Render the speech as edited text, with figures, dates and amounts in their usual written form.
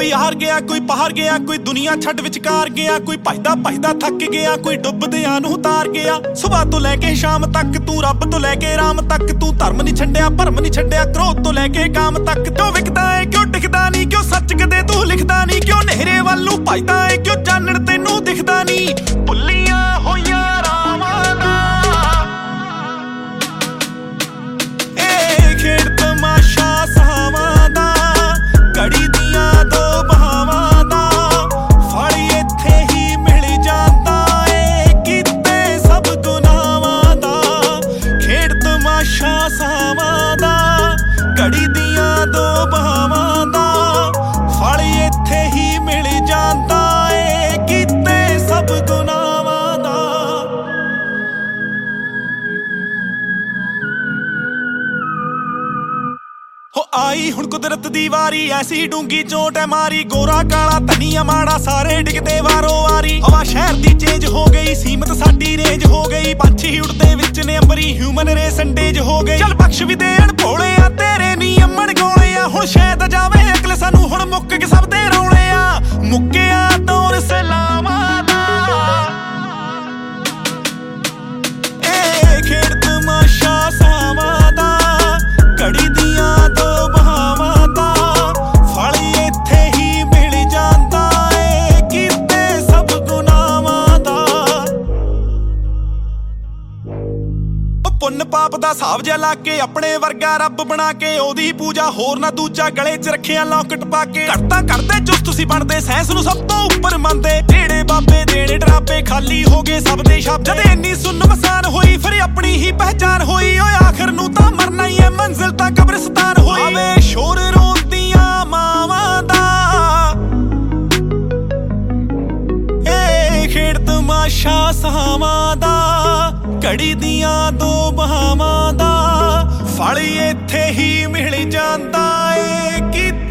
कोई हार गया कोई पहाड़ गया, कोई दुनिया छड्ड विचकार गया, कोई भजदा भजदा थक गया, कोई डुबदियां नूं तार गया। सुबह तो लैके शाम तक तू रब तो लैके राम तक तू धर्म नहीं छड्डिया भरम नहीं छड्डिया, क्रोध तो लैके काम तक। क्यों विकदा है क्यों टिकदा नहीं, क्यों सच कदे तू लिखदा नहीं, क्यों नेहरे वल नूं भजदा है, क्यों चानण तैनूं दिखदा नहीं। भुल्लियां होईयां रावां दा खेड़ तमाशा सावां दा, घड़ी दियां दो बहावां दा, फल इत्थे ही मिल जांदा ए कीते सब गुनाहां दा। खेड़ तमाशा सावां दा, घड़ी दियां दो बहावां दा, फल इत्थे ही मिल जांदा ए कीते सब गुनाहां दा। हो आई हुण कुदरत दी वारी, ऐसी डूंगी चोट है मारी, गोरा काला धनिया माड़ा सारे डिगदे वारो वारी। हवा शहर दी चेंज हो गई, सीमत साडी रेंज हो गई, पंछी उड़दे विच ने अंबरी ह्यूमन रेस अंडेज हो गई। चल बख्श भी देण भोले आ तेरे नी अमन गोले आ, हुण शायद जावे अकल सानू हुण मुक्क के सब दे रौले आ। मुक्किया दौर सलामां दा ए खेड़ तमाशा सावां दा, घड़ी दियां दो बहावां दा, फल इत्थे ही मिल जांदा ए कीते सब गुनाहां दा। पुन्न पाप दा हिसाब जिहा ला के अपने वर्गा रब बना के, ओदी पूजा होर ना दूजा, गले च रखिया लॉकेट पा के। करता करदे चुस्त तुसी बनदे साइंस नूं सब तो उपर मंनदे, ढेड़े बाबे देणे डराबे खाली हो गए सब दे शब्द। जद इन्नी सुन्न मसान होई फिर अपनी ही पहचान होई, ओए आखिर नूं तां मरना ही है मंजिल तां कब्रिस्तान होई। आवे शोर रोंदियां मावां दा ए खेड़ तमाशा सावां दा, घड़ी दियां दो बहावां दा, फल इत्थे ही मिल जांदा ए।